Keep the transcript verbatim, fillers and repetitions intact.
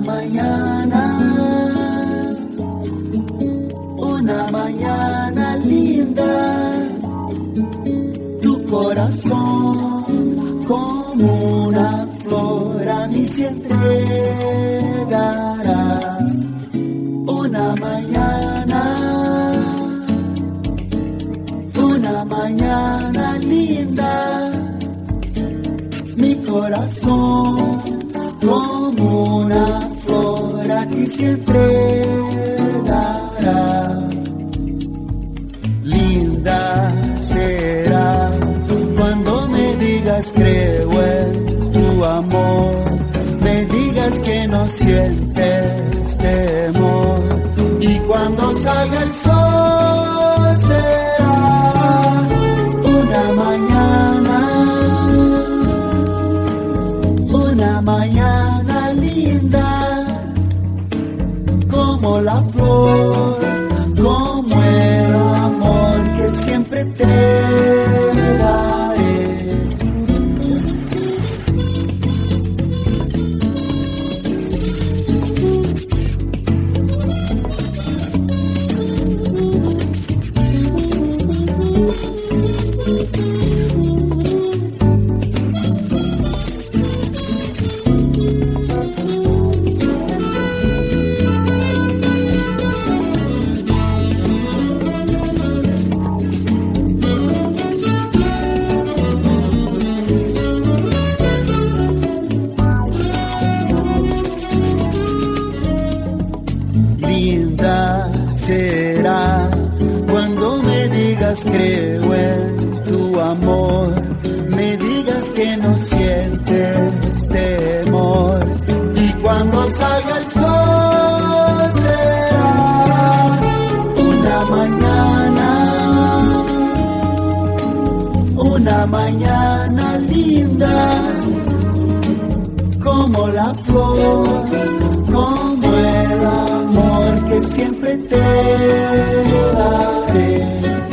mañana, una mañana linda, tu corazón como una flor a mí se entregará. Una mañana, una mañana linda, mi corazón como una flor a ti se entregará. Linda será cuando me digas creo en tu amor, me digas que no sientes temor, y cuando salga el sol será una mañana, una mañana linda, como la flor, como el amor que siempre te daré. Linda será cuando me digas creo en tu amor, me digas que no sientes temor, y cuando salga el sol será una mañana, una mañana linda, como la flor, como el amor que siempre te daré.